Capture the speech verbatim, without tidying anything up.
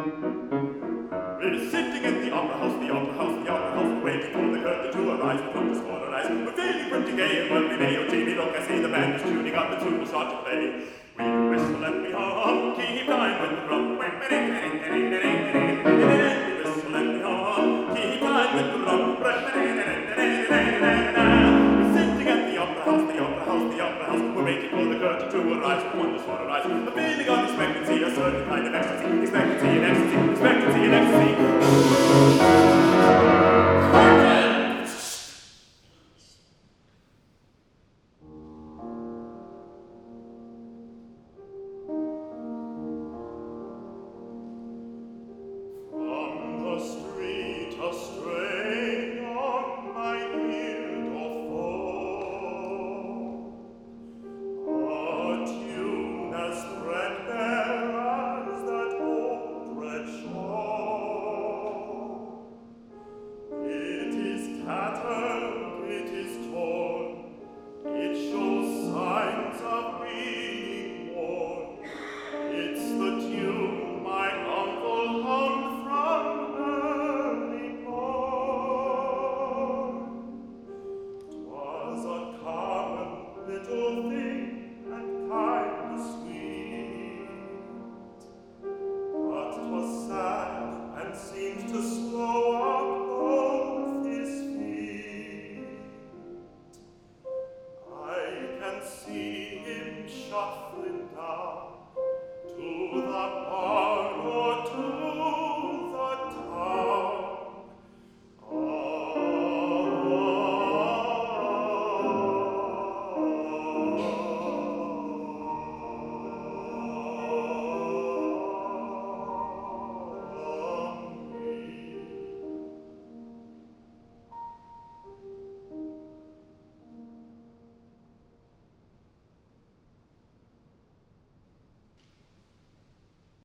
We're sitting in the opera house, the opera house, the opera house, waiting for the curtain to arise. We come to swallow eyes. We're feeling pretty gay and well we may. Oh, Jamie, look, I see the band is tuning up and soon we'll start to play. We whistle and we hum, keep time with the drum. We whistle and we hum, keep time with the drum. We're sitting at the opera house, the opera house, the opera house. We're waiting for the curtain to arise. We come to swallow eyes. A feeling of expectancy, a certain kind of ecstasy.